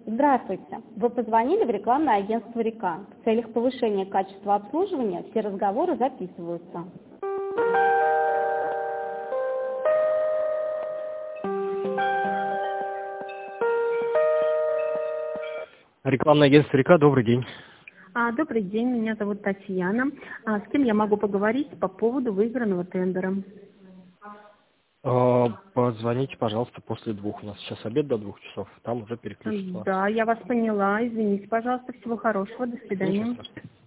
Здравствуйте. Вы позвонили в рекламное агентство «Река». В целях повышения качества обслуживания все разговоры записываются. Рекламное агентство «Река», добрый день. Добрый день, меня зовут Татьяна. С кем я могу поговорить по поводу выигранного тендера? Позвоните, пожалуйста, после 2. У нас сейчас обед до 2 часов, там уже переключат вас. Да, я вас поняла. Извините, пожалуйста. Всего хорошего. До свидания. Ничего страшного.